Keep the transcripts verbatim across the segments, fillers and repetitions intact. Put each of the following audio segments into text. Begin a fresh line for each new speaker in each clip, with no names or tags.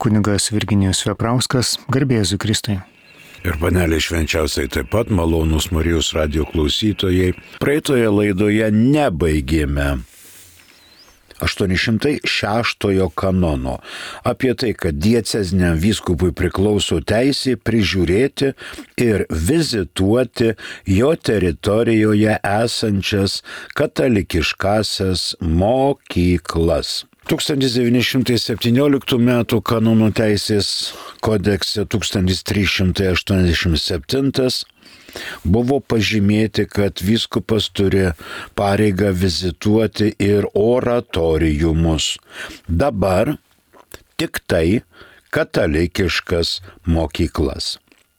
kunigas Virginijus Veprauskas, garbė Jėzui Kristui.
Ir panelė švenčiausiai taip pat, malonūs Marijos radijo klausytojai. Praeitoje laidoje nebaigėme aštuoni šimtai šeštojo kanono apie tai, kad dieceziniam vyskupui priklauso teisė prižiūrėti ir vizituoti jo teritorijoje esančias katalikiškasias mokyklas. tūkstantis devyni šimtai septynioliktų metų kanonų teisės kodekse tūkstantis trys šimtai aštuoniasdešimt septintas buvo pažymėti, kad vyskupas turi pareigą vizituoti ir oratoriumus. Dabar tik tai katalikiškas mokyklas.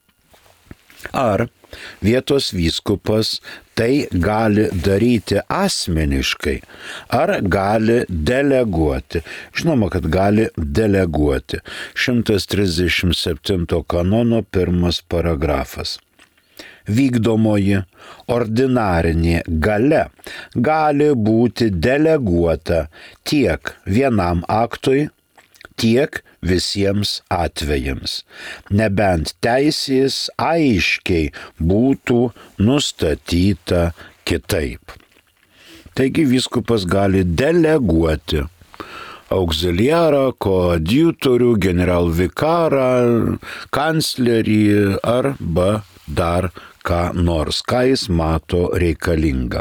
Ar vietos vyskupas tai gali daryti asmeniškai, ar gali deleguoti? Žinoma, kad gali deleguoti. šimtas trisdešimt septinto kanono pirmas paragrafas. Vykdomoji ordinarinė galia gali būti deleguota tiek vienam aktui, tiek visiems atvejams, nebent teisės aiškiai būtų nustatyta kitaip. Taigi vyskupas gali deleguoti auxiliarą, koadjutorių, generalvikarą, kanclerį arba dar ką nors, ką jis mato reikalinga.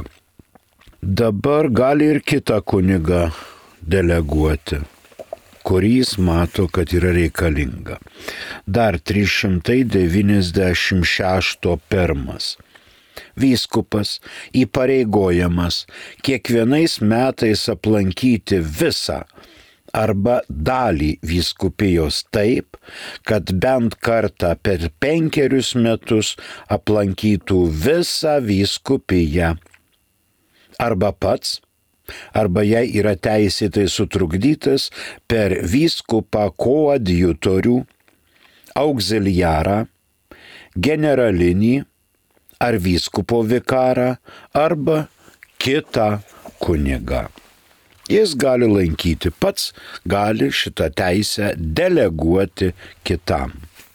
Dabar gali ir kitą kunigą deleguoti, kurį jis mato, kad yra reikalinga. Dar trys šimtai devyniasdešimt šeštas pirmas. Vyskupas įpareigojamas kiekvienais metais aplankyti visą arba dalį vyskupijos taip, kad bent kartą per penkerius metus aplankytų visą vyskupiją. Arba pats, arba jei yra teisėtai sutrukdytas, per vyskupą koadjutorių, auxiliarą, generalinį ar vyskupo vikarą arba kitą kunigą. Jis gali lankyti pats, gali šitą teisę deleguoti kitam.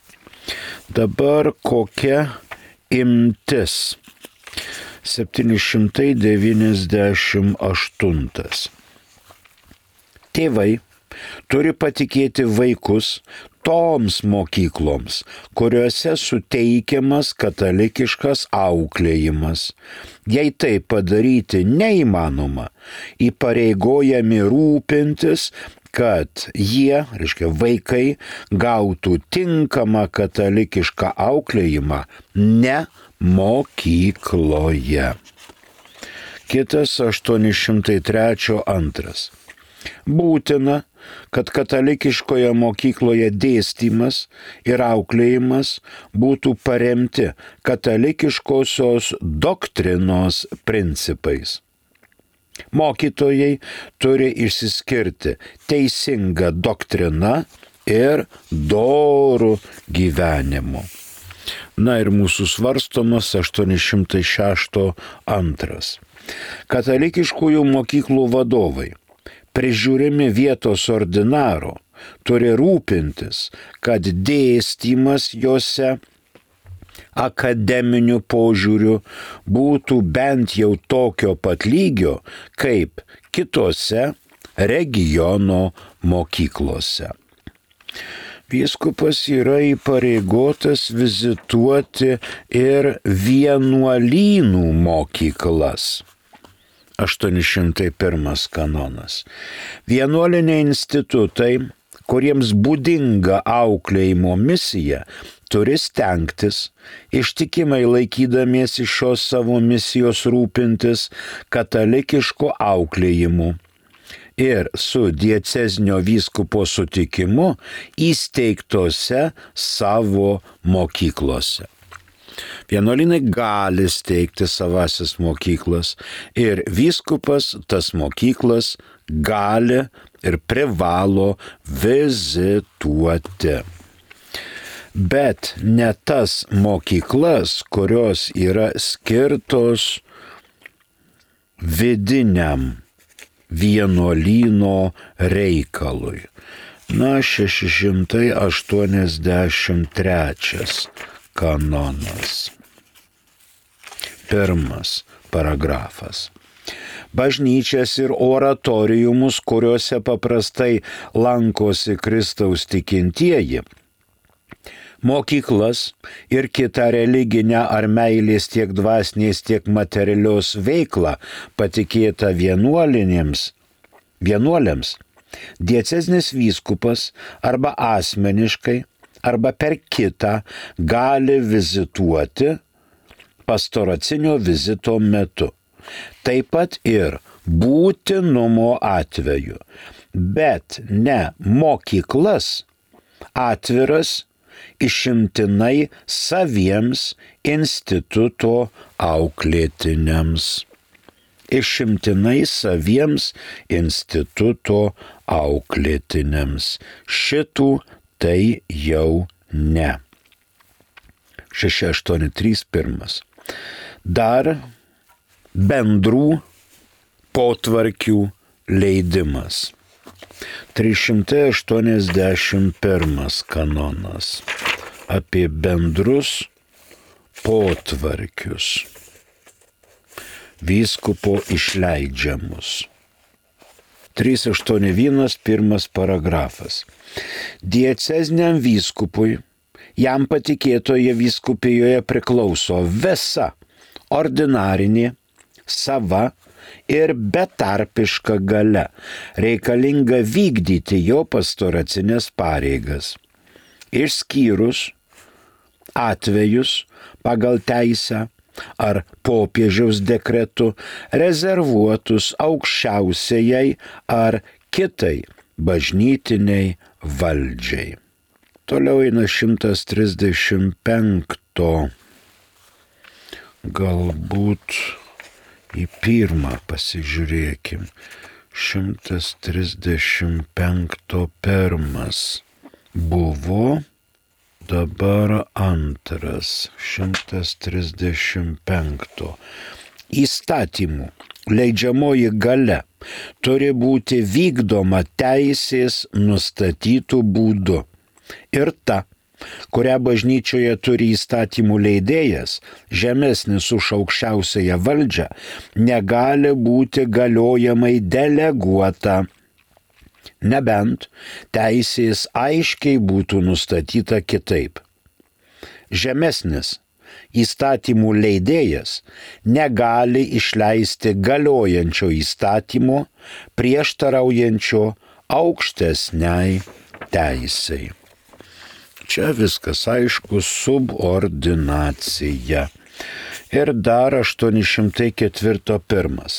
Dabar kokia imtis? septyni šimtai devyniasdešimt aštuntas. Tėvai turi patikėti vaikus toms mokykloms, kuriuose suteikiamas katalikiškas auklėjimas. Jei tai padaryti neįmanoma, įpareigojami rūpintis, kad jie, reiškia vaikai, gautų tinkamą katalikišką auklėjimą ne mokykloje. Kitas aštuoni šimtai trečias antras. Būtina, kad katalikiškoje mokykloje dėstymas ir auklėjimas būtų paremti katalikiškosios doktrinos principais. Mokytojai turi išsiskirti teisinga doktrina ir doru gyvenimu. Na ir mūsų svarstomas aštuoni šimtai šeštas antras. Katalikiškųjų mokyklų vadovai, prižiūrimi vietos ordinaro, turi rūpintis, kad dėstymas jose akademiniu požiūriu būtų bent jau tokio pat lygio, kaip kitose regiono mokyklose. Vyskupas yra įpareigotas vizituoti ir vienuolynų mokyklas. aštuoni šimtai pirmas kanonas. Vienuoliniai institutai, kuriems būdinga auklėjimo misija, turi stengtis, ištikimai laikydamiesi šios savo misijos rūpintis katalikišku auklėjimu ir su diecezinio vyskupo sutikimu įsteigtose savo mokyklose. Vienuolynai gali steigti savasis mokyklas ir vyskupas tas mokyklas gali ir privalo vizituoti. Bet ne tas mokyklas, kurios yra skirtos vidiniam vienuolyno reikalui. Na, šeši šimtai aštuoniasdešimt trečias kanonas. Pirmas paragrafas. Bažnyčias ir oratoriumus, kuriuose paprastai lankosi Kristaus tikintieji, mokyklas ir kitą religinę ar meilės tiek dvasinės, tiek materialios veiklą patikėta vienuolinėms, vienuoliams, dieceznis vyskupas arba asmeniškai, arba per kitą gali vizituoti pastoracinio vizito metu. Taip pat ir būtinumo atveju, bet ne mokyklas atviras išimtinai saviems instituto auklėtiniams. Išimtinai saviems instituto auklėtiniams. Šitų tai jau ne. šeši aštuoni trys pirmas. Dar bendrų potvarkių leidimas. trys šimtai aštuoniasdešimt pirmas kanonas. Apie bendrus potvarkius. Vyskupo išleidžiamus. trys aštuoni vienas pirmas paragrafas. Diecezniam vyskupui, jam patikėtoje vyskupijoje priklauso visa ordinarinė, sava ir betarpiška galia, reikalinga vykdyti jo pastoracinės pareigas, išskyrus atvejus pagal teisę ar popiežiaus dekretu rezervuotus aukščiausiai ar kitai bažnytiniai valdžiai. Toliau eina šimtas trisdešimt penkto. Galbūt į pirmą pasižiūrėkim. šimtas trisdešimt penkto pirmas buvo, dabar antras. šimtas trisdešimt penkto. Įstatymų leidžiamoji galia turi būti vykdoma teisės nustatytų būdu. Ir ta, kurią bažnyčioje turi įstatymų leidėjas, žemesnis už aukščiausiąją valdžią, negali būti galiojamai deleguota, nebent teisės aiškiai būtų nustatyta kitaip. Žemesnis įstatymų leidėjas negali išleisti galiojančio įstatymo prieštaraujančio aukštesniai teisei. Čia viskas aišku, subordinacija. Ir dar aštuoni šimtai keturi pirmas.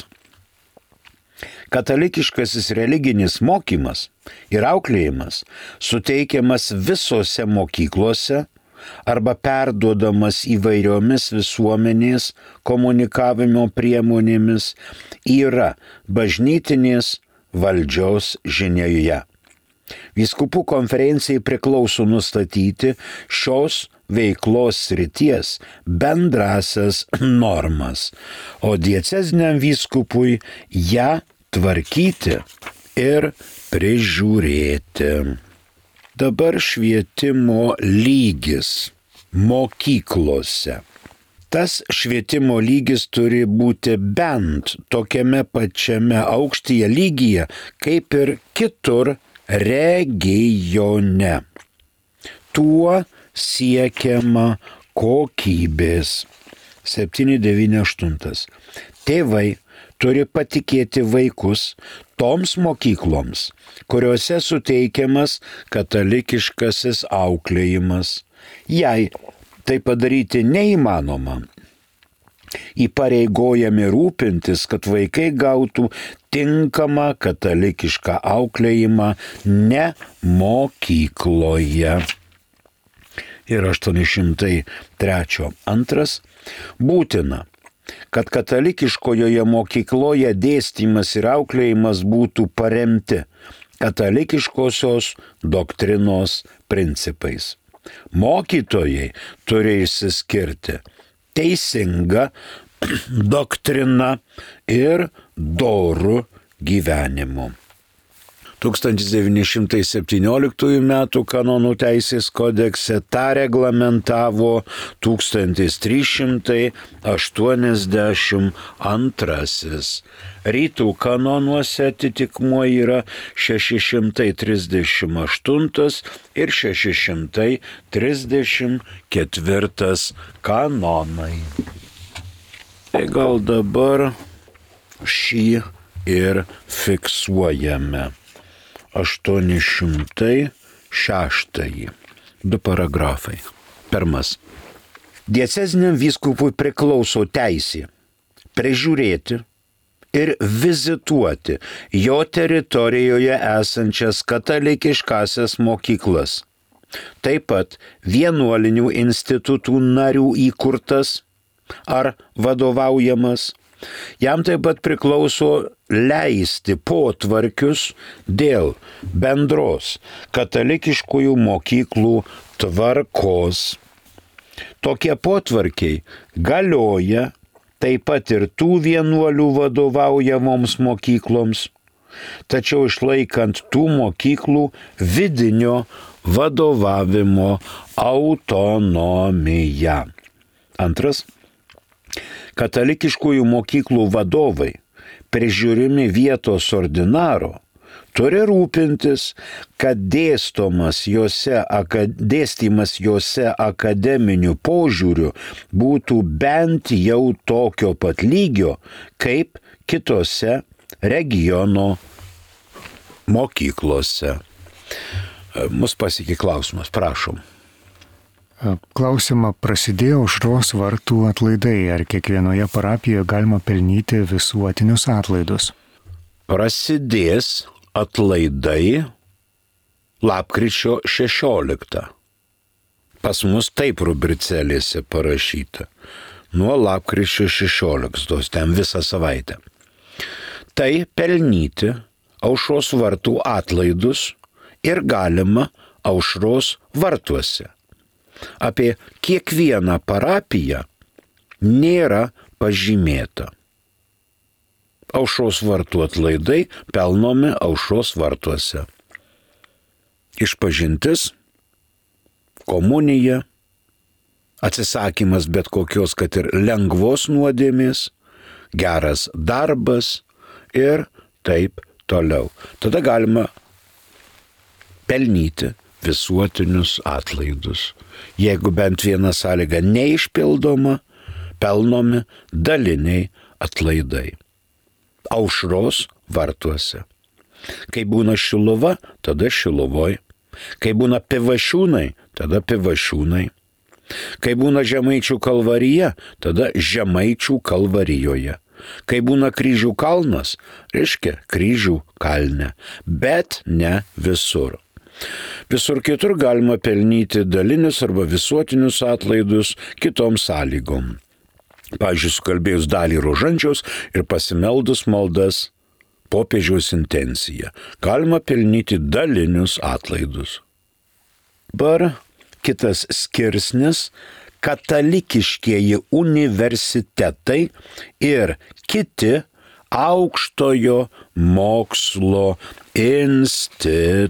Katalikiškasis religinis mokymas ir auklėjimas suteikiamas visose mokyklose arba perduodamas įvairiomis visuomenės komunikavimo priemonėmis yra bažnytinės valdžios žinioje. Vyskupų konferencijai priklauso nustatyti šios veiklos srities bendrasias normas, o dieceziniam vyskupui ją tvarkyti ir prižiūrėti. Dabar švietimo lygis mokyklose. Tas švietimo lygis turi būti bent tokiame pačiame aukštyje lygyje, kaip ir kitur regione. Tuo siekiama kokybės. septyni devyni aštuoni. Tėvai turi patikėti vaikus toms mokykloms, kuriuose suteikiamas katalikiškasis auklėjimas. Jei tai padaryti neįmanoma, įpareigojami rūpintis, kad vaikai gautų tinkamą katalikišką auklėjimą ne mokykloje. Ir aštuoni šimtai trečias antras. Būtina, kad katalikiškojoje mokykloje dėstymas ir auklėjimas būtų paremti katalikiškosios doktrinos principais. Mokytojai turi išsiskirti teisinga doktrina ir doru gyvenimu. tūkstantis devyni šimtai septynioliktųjų metų kanonų teisės kodekse tą reglamentavo tūkstantis trys šimtai aštuoniasdešimt antrasis. Rytų kanonuose atitikmuo yra šeši šimtai trisdešimt aštuntas ir šeši šimtai trisdešimt ketvirtas kanonai. Tai gal dabar šį ir fiksuojame. aštuoni šimtai šeštąjį. Du paragrafai. Pirmas. Dieceziniam vyskupui priklauso teisė prižiūrėti ir vizituoti jo teritorijoje esančias katalikiškasias mokyklas. Taip pat vienuolinių institutų narių įkurtas ar vadovaujamas. Jam taip pat priklauso leisti potvarkius dėl bendros katalikiškųjų mokyklų tvarkos. Tokie potvarkiai galioja taip pat ir tų vienuolių vadovaujamoms mokykloms, tačiau išlaikant tų mokyklų vidinio vadovavimo autonomiją. Antras. Katalikiškųjų mokyklų vadovai, prižiūrimi vietos ordinaro, turi rūpintis, kad dėstomas jose, dėstymas jose akademiniu požiūriu būtų bent jau tokio pat lygio, kaip kitose regiono mokyklose. Mus pasiekė klausimas, prašom.
Klausimą prasidėjo aušros vartų atlaidai. Ar kiekvienoje parapijoje galima pelnyti visuotinius atlaidus?
Prasidės atlaidai lapkričio šešioliktą. Pas mus taip rubricėlėse parašyta. Nuo lapkričio šešioliktos, ten visą savaitę. Tai pelnyti aušros vartų atlaidus ir galima aušros vartuose. Apie kiekvieną parapiją nėra pažymėta. Aušros vartų atlaidai pelnomi aušros vartuose. Išpažintis, komunija, atsisakymas bet kokios, kad ir lengvos nuodėmės, geras darbas ir taip toliau. Tada galima pelnyti visuotinius atlaidus. Jeigu bent viena sąlyga neišpildoma, pelnomi daliniai atlaidai. Aušros vartuose. Kai būna Šiluva, tada Šiluvoj. Kai būna Pivašiūnai, tada Pivašiūnai. Kai būna Žemaičių kalvarija, tada Žemaičių kalvarijoje. Kai būna Kryžių kalnas, reiškia Kryžių kalne, bet ne visur. Visur kitur galima pelnyti dalinius arba visuotinius atlaidus kitom sąlygom. Pavyzdžiui, sukalbėjus dalį rožančiaus ir pasimeldus maldas popiežiaus intenciją. Galima pelnyti dalinius atlaidus. Dabar kitas skirsnis – katalikiškieji universitetai ir kiti aukštojo mokslo institutai.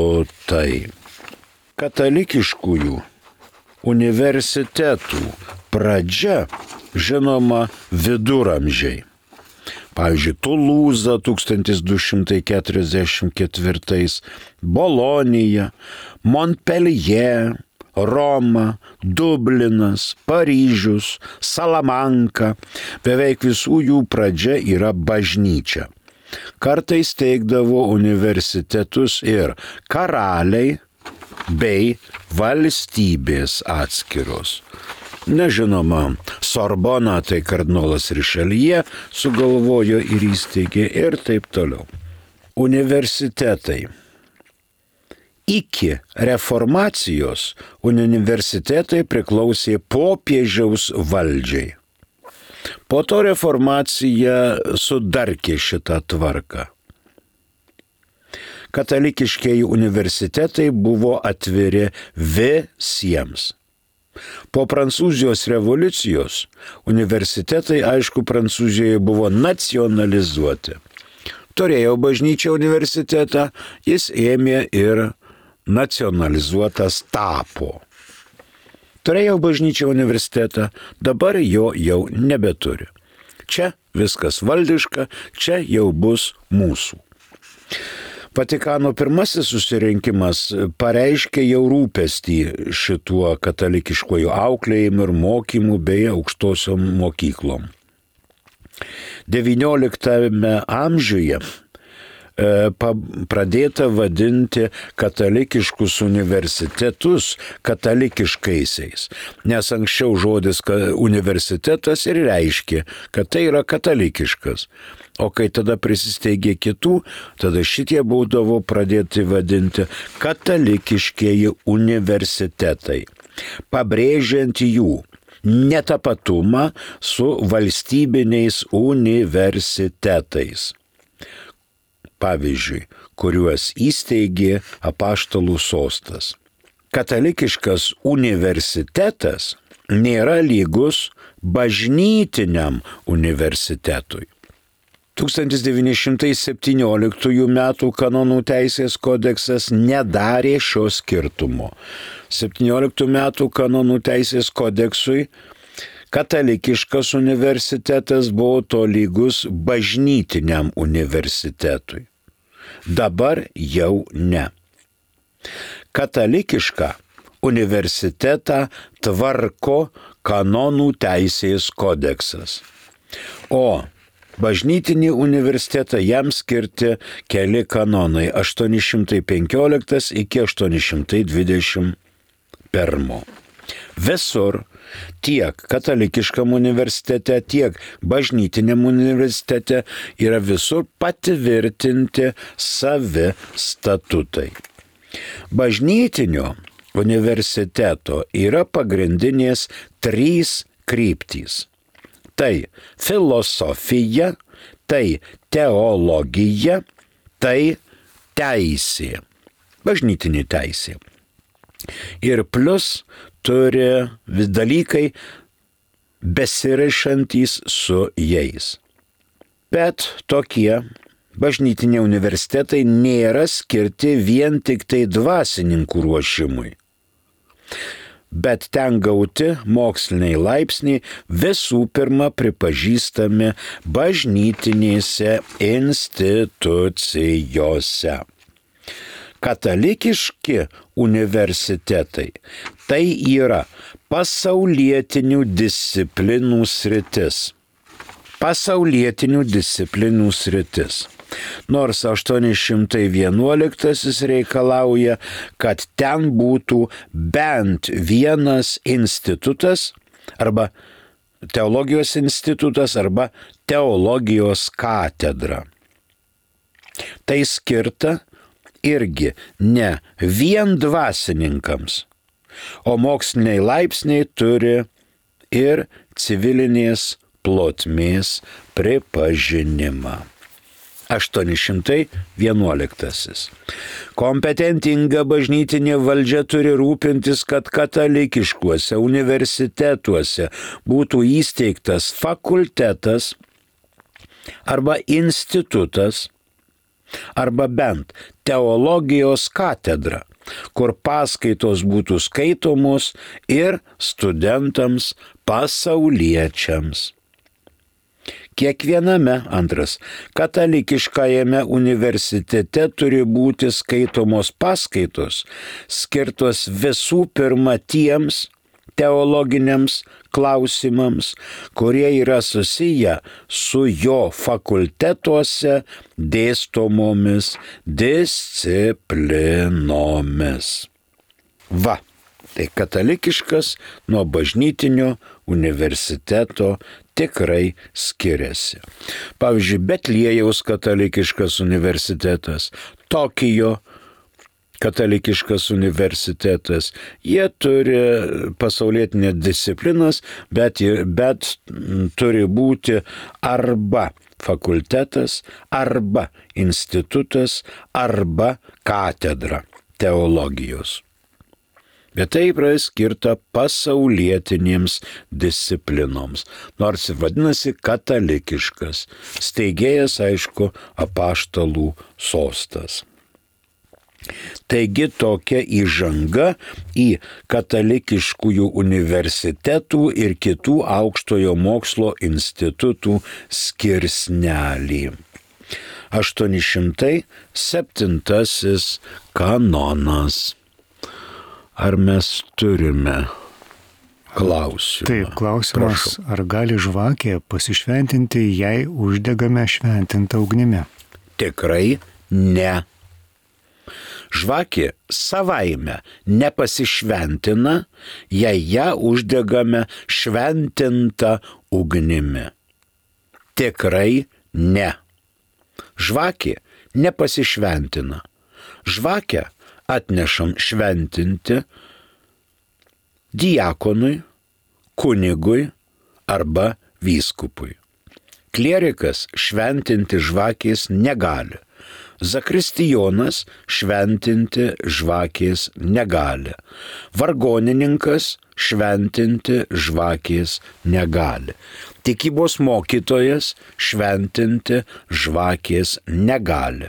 Katalikiškųjų universitetų pradžia, žinoma, viduramžiai. Pavyzdžiui, Tulūza tūkstantis du šimtai keturiasdešimt ketvirtais, Bolonija, Montpellier, Roma, Dublinas, Paryžius, Salamanka. Beveik visų jų pradžia yra bažnyčia. Kartais teikdavo universitetus ir karaliai bei valstybės atskiros. Nežinoma, Sorbona tai kardinolas Rišeljė sugalvojo ir įsteigė ir taip toliau. Universitetai. Iki reformacijos universitetai priklausė popiežiaus valdžiai. Po to reformacija sudarkė šitą tvarką. Katalikiškieji universitetai buvo atviri visiems. Po Prancūzijos revoliucijos universitetai, aišku, Prancūzijoje buvo nacionalizuoti. Turėjo bažnyčia universitetą, jis ėmė ir nacionalizuotas tapo. Turėjo bažnyčia universitetą, dabar jo jau nebeturi. Čia viskas valdiška, čia jau bus mūsų. Vatikano pirmasis susirinkimas pareiškė jau rūpestį šituo katalikiškuoju auklėjimu ir mokymu bei aukštosiom mokyklom. devynioliktame amžiuje pradėta vadinti katalikiškus universitetus katalikiškaisiais, nes anksčiau žodis universitetas ir reiškė, kad tai yra katalikiškas. O kai tada prisisteigė kitų, tada šitie būdavo pradėti vadinti katalikiškieji universitetai, pabrėžiant jų netapatumą su valstybiniais universitetais. Pavyzdžiui, kuriuos įsteigė Apaštalų sostas. Katalikiškas universitetas nėra lygus bažnytiniam universitetui. tūkstantis devyni šimtai septynioliktųjų metų kanonų teisės kodeksas nedarė šio skirtumo. septynioliktų metų kanonų teisės kodeksui katalikiškas universitetas buvo tolygus bažnytiniam universitetui. Dabar jau ne. Katalikišką universitetą tvarko kanonų teisės kodeksas. O bažnytinį universitetą jam skirti keli kanonai aštuoni šimtai penkioliktas iki aštuoni šimtai dvidešimt pirmo. Visur tiek katalikiškam universitete, tiek bažnytiniam universitete yra visur patvirtinti savi statutai. Bažnytinio universiteto yra pagrindinės trys kryptys. Tai filosofija, tai teologija, tai teisė, bažnytinė teisė. Ir plus turi dalykai besirišantys su jais. Bet tokie bažnytiniai universitetai nėra skirti vien tik tai dvasininkų ruošimui. Bet ten gauti moksliniai laipsniai visų pirma pripažįstami bažnytinėse institucijose. Katalikiški universitetai tai yra pasaulietinių disciplinų sritis. Pasaulietinių disciplinų sritis. Nors aštuoni šimtai vienuoliktasis reikalauja, kad ten būtų bent vienas institutas arba teologijos institutas arba teologijos katedra. Tai skirta irgi ne vien dvasininkams, o moksliniai laipsniai turi ir civilinės plotmės pripažinimą. aštuoni šimtai vienuoliktasis. Kompetentinga bažnytinė valdžia turi rūpintis, kad katalikiškuose universitetuose būtų įsteigtas fakultetas arba institutas arba bent teologijos katedra, kur paskaitos būtų skaitomos ir studentams pasauliečiams. Kiekviename, antras, katalikiškajame universitete turi būti skaitomos paskaitos, skirtos visų pirma tiems teologiniams klausimams, kurie yra susiję su jo fakultetuose dėstomomis disciplinomis. Va, tai katalikiškas nuo bažnytinio universiteto tikrai skiriasi. Pavyzdžiui, Betliejaus katalikiškas universitetas, Tokijo katalikiškas universitetas, jie turi pasaulietinės disciplinas, bet, bet turi būti arba fakultetas, arba institutas, arba katedra teologijos. bet tai yra skirta pasaulietinėms disciplinoms, nors ir vadinasi katalikiškas. Steigėjas, aišku, apaštalų sostas. Taigi tokia įžanga į katalikiškųjų universitetų ir kitų aukštojo mokslo institutų skirsnelį. aštuoni šimtai septintasis kanonas. Ar mes turime klausimą?
Taip, klausimas, Prašau. Ar gali žvakė pasišventinti, jei uždegame šventintą ugnimi?
Tikrai ne. Žvakė savaime nepasišventina, jei ją uždegame šventintą ugnimi. Tikrai ne. Žvakė nepasišventina. Žvakę atnešam šventinti diakonui, kunigui arba vyskupui. Klierikas šventinti žvakės negali. Zakristijonas šventinti žvakės negali. Vargonininkas šventinti žvakės negali. Tikybos mokytojas šventinti žvakės negali.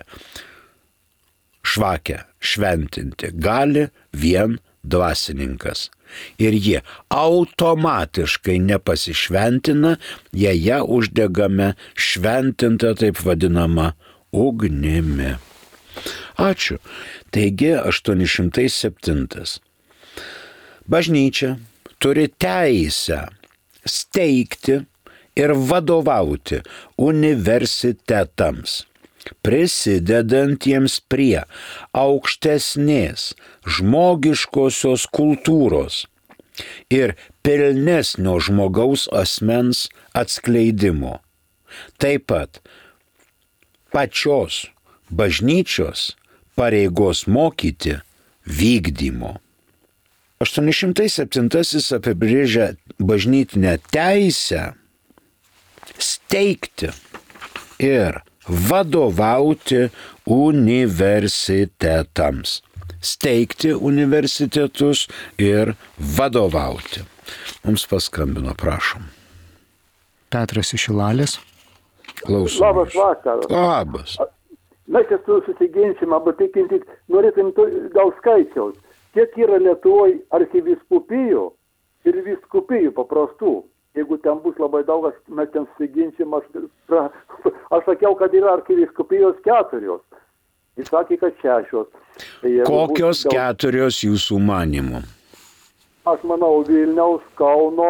Žvakę šventinti gali vien dvasininkas. Ir jie automatiškai nepasišventina, jei ją uždegame šventintą taip vadinamą ugnimi. Ačiū. Taigi aštuoni šimtai septintas. Bažnyčia turi teisę steigti ir vadovauti universitetams, prisidedantiems prie aukštesnės žmogiškosios kultūros ir pilnesnio žmogaus asmens atskleidimo. Taip pat pačios bažnyčios pareigos mokyti vykdymo. aštuoni šimtai septintasis apibrėžia bažnytinę teisę steigti ir vadovauti universitetams. Steigti universitetus ir vadovauti. Mums paskambino, prašom.
Petras iš Šilalės.
Klausom.
Labas vakaras.
Labas.
Mes čia susiginsim, arba tikinti, norėtum gal skaičiaus. Kiek yra Lietuvoje arkivyskupijų ir vyskupijų paprastų? Jeigu ten bus labai daug, mes ten susiginsim. Aš, aš sakiau, kad yra arkivyskupijos keturios. Jis sakė, kad šešios. Tai
kokios daug... keturios jūsų manymų?
Aš manau, Vilniaus, Kauno,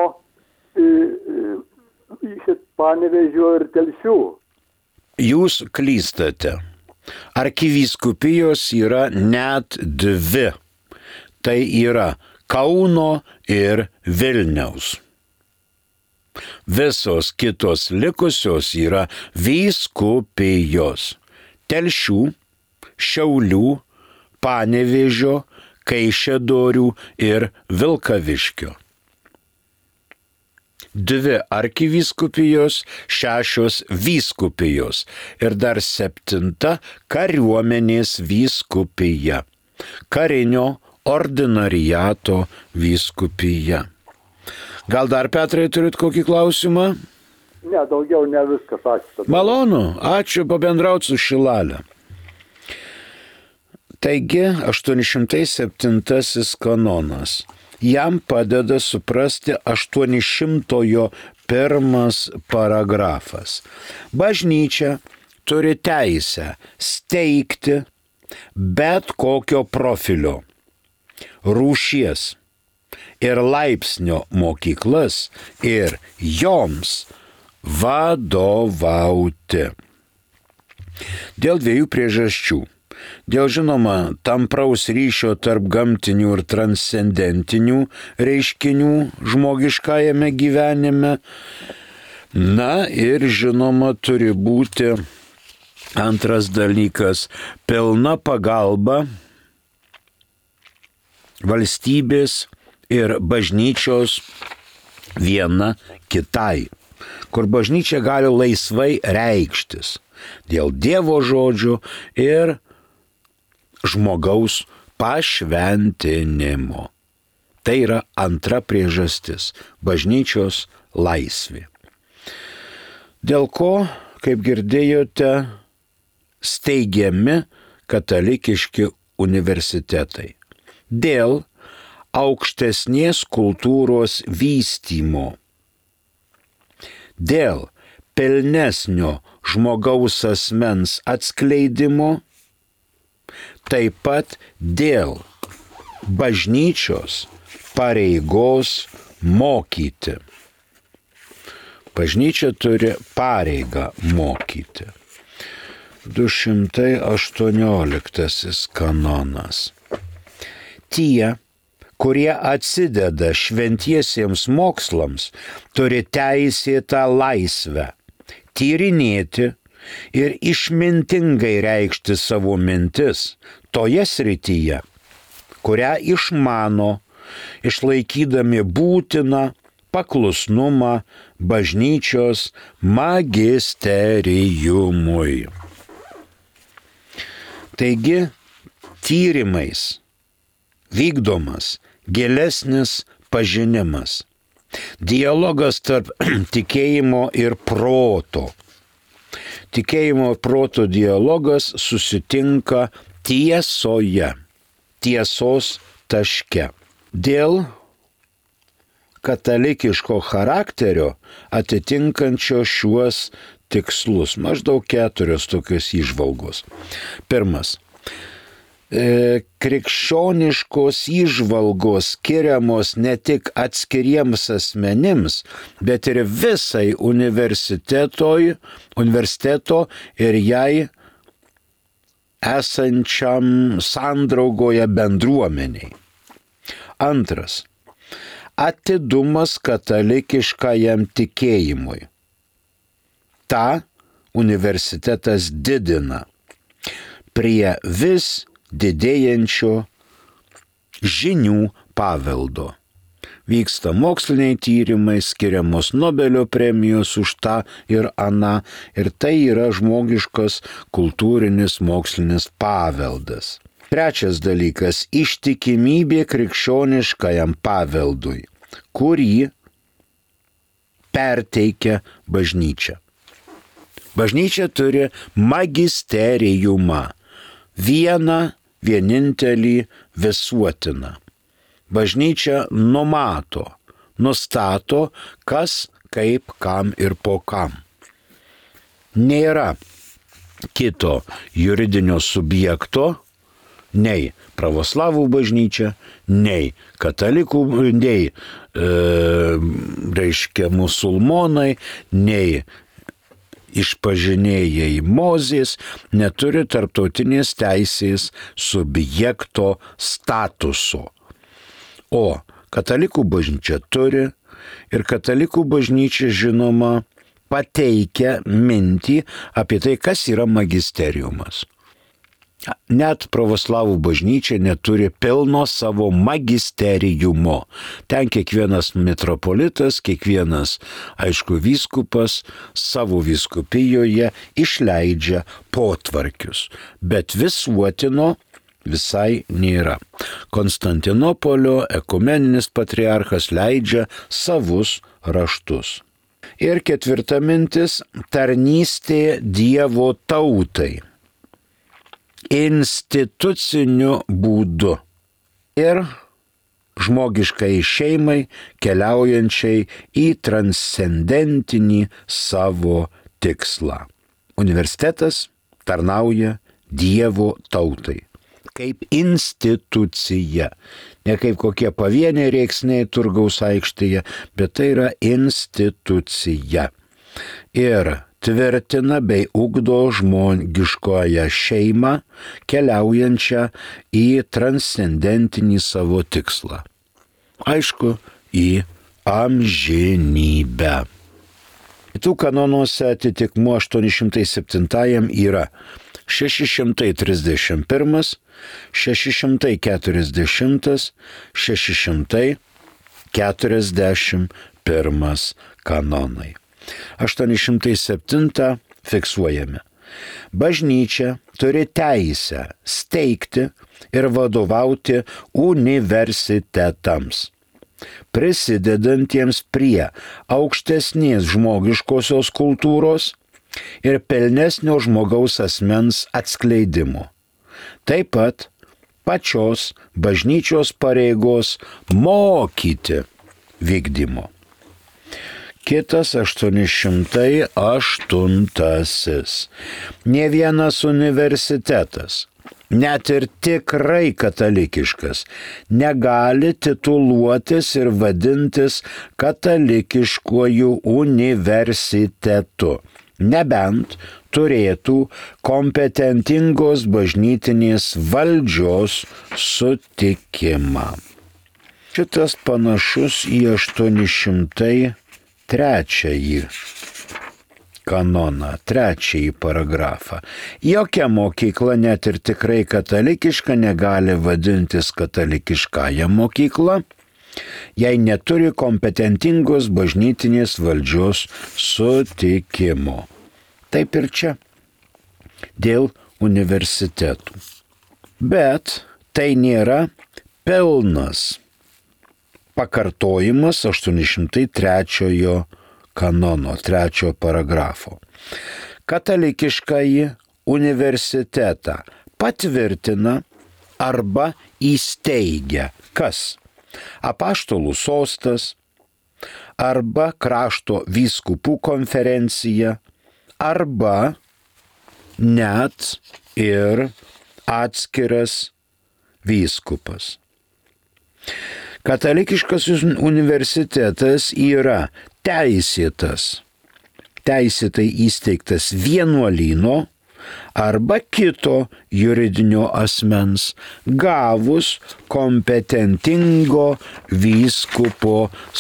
Panevėžio ir Telšių.
Jūs klystate. Arkivyskupijos yra net dvi. Tai yra Kauno ir Vilniaus. Visos kitos likusios yra vyskupijos. Telšių, Šiaulių, Panevėžio, Kaišiadorių ir Vilkaviškio. Dvi arkivyskupijos, šešios vyskupijos ir dar septinta kariuomenės vyskupija. Karinio ordinariato vyskupija. Gal dar, Petrai, turit kokį klausimą?
Ne, daugiau ne viskas, ačiū.
Malonu, ačiū pabendrauti su Šilalė. Taigi, aštuoni šimtai septintasis kanonas. Jam padeda suprasti aštuoni šimtojo pirmas paragrafas. Bažnyčia turi teisę steigti bet kokio profilio, rūšies ir laipsnio mokyklas ir joms vadovauti. Dėl dviejų priežasčių. Dėl žinoma tampraus ryšio tarp gamtinių ir transcendentinių reiškinių žmogiškajame gyvenime. Na ir žinoma turi būti antras dalykas - pilna pagalba valstybės ir bažnyčios viena kitai, kur bažnyčia gali laisvai reikštis dėl Dievo žodžių ir žmogaus pašventinimo. Tai yra antra priežastis – bažnyčios laisvė. Dėl ko, kaip girdėjote, steigiami katalikiški universitetai. Dėl aukštesnės kultūros vystymo. Dėl pilnesnio žmogaus asmens atskleidimo, taip pat dėl bažnyčios pareigos mokyti. Bažnyčia turi pareigą mokyti. du šimtai aštuonioliktasis kanonas. Tie, kurie atsideda šventiesiems mokslams, turi teisėtą laisvę tyrinėti ir išmintingai reikšti savo mintis toje srityje, kurią išmano, išlaikydami būtiną paklusnumą bažnyčios magisteriumui. Taigi, tyrimais vykdomas gilesnis pažinimas, dialogas tarp tikėjimo ir proto. Tikėjimo ir proto dialogas susitinka tiesoje, tiesos taške. Dėl katalikiško charakterio atitinkančio šiuos tikslus. Maždaug keturios tokios įžvalgos. Pirmas. E, krikščioniškos įžvalgos skiriamos ne tik atskiriems asmenims, bet ir visai universiteto ir jai esančiam sandraugoje bendruomeniai. Antras. Atidumas katalikiškajam tikėjimui. Ta universitetas didina prie vis didėjančio žinių paveldo. Vyksta moksliniai tyrimai, skiriamos Nobelio premijos už tą ir aną, ir tai yra žmogiškas kultūrinis mokslinis paveldas. Trečias dalykas – ištikimybė krikščioniškajam paveldui, kurį perteikia bažnyčia. Bažnyčia turi magisteriumą, vieną, vienintelį, visuotiną. Bažnyčia numato, nustato, kas, kaip, kam ir po kam. Nėra kito juridinio subjekto, nei pravoslavų bažnyčia, nei katalikų, nei, e, reiškia, musulmonai, nei išpažinėjai Mozės neturi tarptautinės teisės subjekto statuso. O katalikų bažnyčia turi ir katalikų bažnyčia, žinoma, pateikia mintį apie tai, kas yra magisteriumas. Net pravoslavų bažnyčia neturi pilno savo magisteriumo. Ten kiekvienas metropolitas, kiekvienas, aišku, vyskupas savo vyskupijoje išleidžia potvarkius, bet visuotino visai nėra. Konstantinopolio ekumeninis patriarchas leidžia savus raštus. Ir ketvirta mintis – tarnystė Dievo tautai. Instituciniu būdu ir žmogiškai šeimai keliaujančiai į transcendentinį savo tikslą. Universitetas tarnauja Dievo tautai kaip institucija, ne kaip kokie pavieniai rėksniai turgaus aikštėje, bet tai yra institucija. Ir tvirtina bei ugdo žmogiškoją šeimą, keliaujančią į transcendentinį savo tikslą. Aišku, į amžinybę. Kitų kanonuose atitikmuo aštuoni šimtai septintajam yra šeši šimtai trisdešimt pirmas, šeši šimtai keturiasdešimtas, šeši šimtai keturiasdešimt pirmas kanonai. aštuoni šimtai septintą fiksuojame. Bažnyčia turi teisę steigti ir vadovauti universitetams. prisidedantiems prie aukštesnės žmogiškosios kultūros ir pelnesnio žmogaus asmens atskleidimo. Taip pat pačios bažnyčios pareigos mokyti vykdymo. Kitas aštuoni šimtai aštuntasis. Nė vienas universitetas, net ir tikrai katalikiškas, negali tituluotis ir vadintis katalikiškuoju universitetu, nebent turėtų kompetentingos bažnytinės valdžios sutikimą. Šitas panašus į aštuoni šimtai trečiąjį kanoną, trečiąjį paragrafą. Jokia mokykla, net ir tikrai katalikiška, negali vadintis katalikiškąją mokyklą, jei neturi kompetentingos bažnytinės valdžios sutikimo. Taip ir čia, dėl universitetų. Bet tai nėra pilnas pakartojimas aštuoni šimtai trečiojo kanono, trečiojo paragrafo. Katalikiškąjį universitetą patvirtina arba įsteigia kas? Apaštalų sostas arba krašto vyskupų konferencija arba net ir atskiras vyskupas. Katalikiškas universitetas yra teisėtas, teisėtai įsteigtas vienuolyno arba kito juridinio asmens gavus kompetentingo vyskupo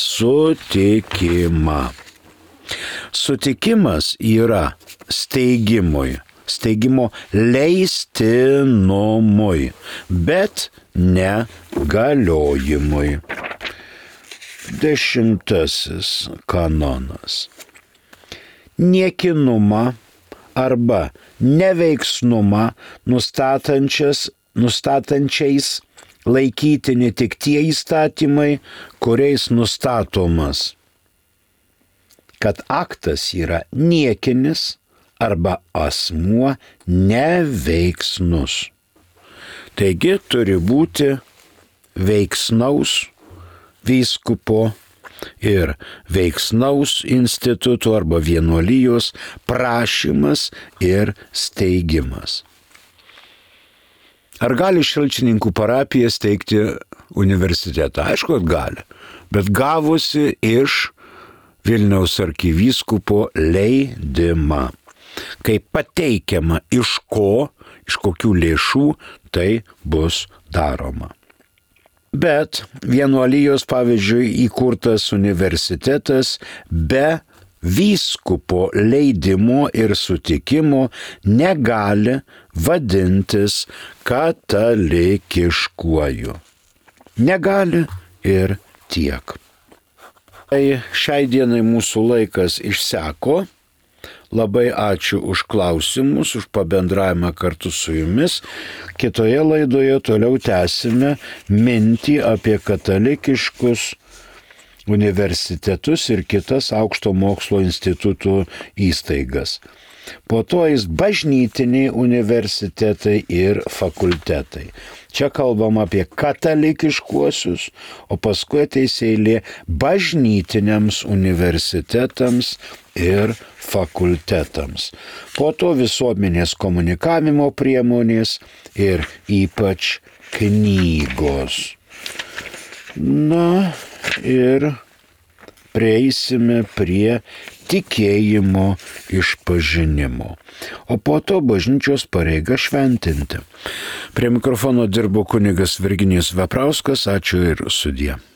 sutikimą. Sutikimas yra steigimui, steigimo leistinumui, bet ne galiojimui. Dešimtasis kanonas. Niekinumą arba neveiksnumą nustatančiais laikytini tik tie įstatymai, kuriais nustatomas, kad aktas yra niekinis arba asmuo neveiksnus. Taigi turi būti veiksnaus vyskupo ir veiksnaus instituto arba vienuolijos prašymas ir steigimas. Ar gali Šalčininkų parapija steigti universitetą? Aišku, kad gali, bet gavusi iš Vilniaus arkivyskupo leidimą. Kai pateikiama iš ko, iš kokių lėšų, tai bus daroma. Bet vienuolijos, pavyzdžiui, įkurtas universitetas be vyskupo leidimo ir sutikimo negali vadintis katalikiškuoju. Negali ir tiek. Tai šiai dienai mūsų laikas išseko. Labai ačiū už klausimus, už pabendravimą kartu su jumis. Kitoje laidoje toliau tęsime mintį apie katalikiškus universitetus ir kitas aukšto mokslo institutų įstaigas. Po to jis bažnytiniai universitetai ir fakultetai. Čia kalbam apie katalikiškuosius, o paskui ateis eilė bažnytiniams universitetams ir fakultetams. Po to visuomenės komunikavimo priemonės ir ypač knygos. Na ir prieisime prie tikėjimo išpažinimo, o po to bažnyčios pareiga šventinti. Prie mikrofono dirbo kunigas Virginijus Veprauskas, ačiū ir sudie.